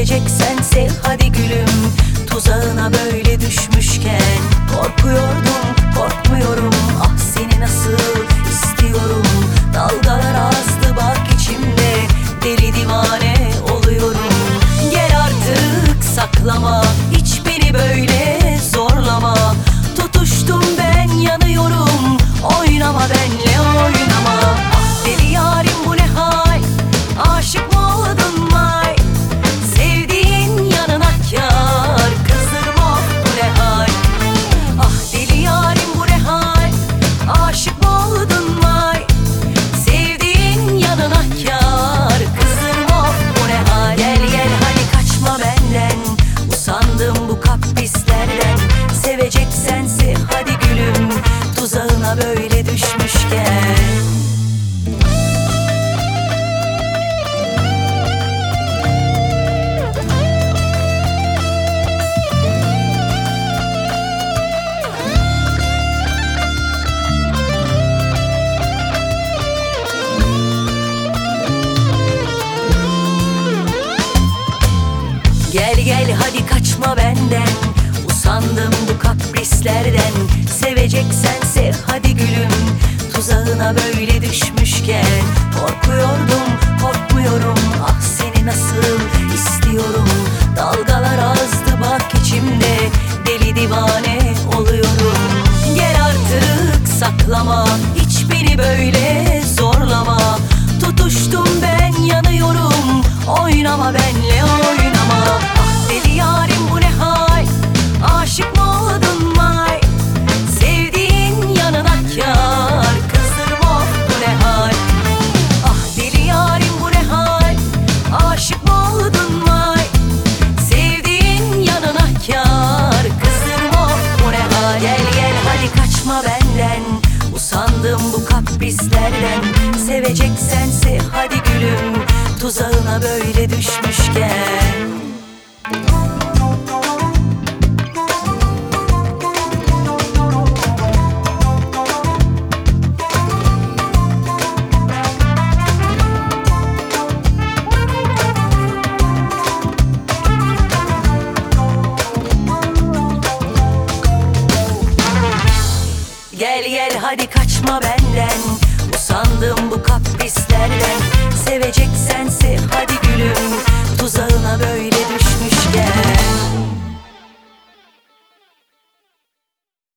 Seveceksen sev hadi gülüm, tuzağına böyle düşmüşken. Korkuyordum, korkmuyorum, ah seni nasıl istiyorum. Dalgalar azdı bak içimde, deli divane oluyorum. Gel artık saklama, hiç beni böyle zorlama. Tutuştum ben yanıyorum, oynama benle oynama. Ah deli yarim bu ne hal, aşık mı oldun vay? Sevdiğin yanına kâr, kızdırma bu ne hal. Ah deli yarim bu ne hal, aşık mı oldun vay? Sevdiğin yanına kâr, kızdırma bu ne hal. Gel gel hadi kaçma benden, usandım bu kaprislerden. Seveceksen sev hadi gülüm, tuzağına böyle düşmüşken. Gel gel hadi kaçma benden, usandım bu kaprislerden. Seveceksen sev hadi gülüm, tuzağına böyle düşmüşken. Korkuyordum, korkmuyorum, ah seni nasıl istiyorum. Dalgalar azdı bak içimde, deli divane oluyorum. Gel artık saklama, hiç beni böyle zorlama. Tutuştum ben yanıyorum, oynama benle oynama. Ah deli yarim bu ne hal, aşık mı oldun vay? Sevdiğin yanına kâr, kızdırma bu ne hal. Ah deli yarim bu ne hal, aşık mı oldun vay? Sevdiğin yanına kâr, kızdırma bu ne hal. Gel gel hadi kaçma benden, usandım bu kaprislerden. Seveceksen sev hadi gülüm, tuzağına böyle düşmüşken. Gel gel hadi kaçma benden, usandım bu kaprislerden. Seveceksen sev hadi gülüm, tuzağına böyle